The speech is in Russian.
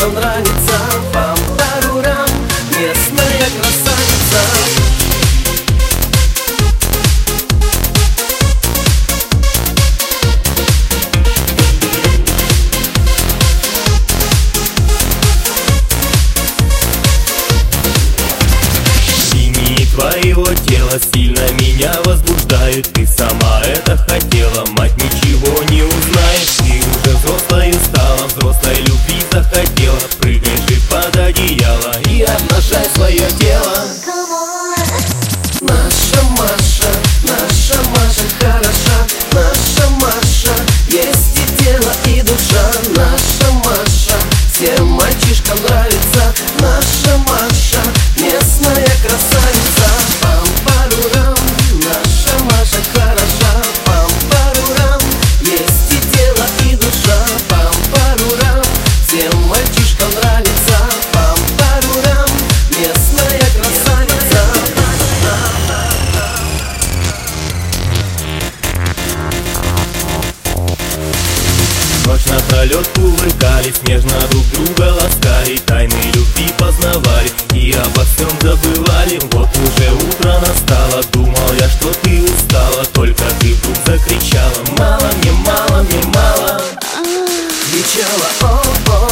мальчишкам нравится. Пам-тарурам, местная красавица. Твоего тела сильно меня возбуждают. Ты сама это хотела, мать, ничего не узнаешь. Ты уже взрослой стала, взрослой любви захотела. Прыгай же под одеяло и обнажай свое тело. Наша Маша хороша. Наша Маша, есть и тело, и душа. Наша Маша, всем мальчишкам нравится. Наша Маша, местная красавица. Пам-парурам, наша Маша хороша. Пам-парурам, есть и тело, и душа. Пам-парурам, всем мальчишкам нравится. Пам-парурам, местная красавица. Ночь напролет кувыркались, нежно друг друга ласкали, тайны любви познавали и обо всем забывали. Вот уже утро настало, думал я, что ты устала, только ты вдруг закричала: мало мне, мало мне, мало. Кричала: о-о.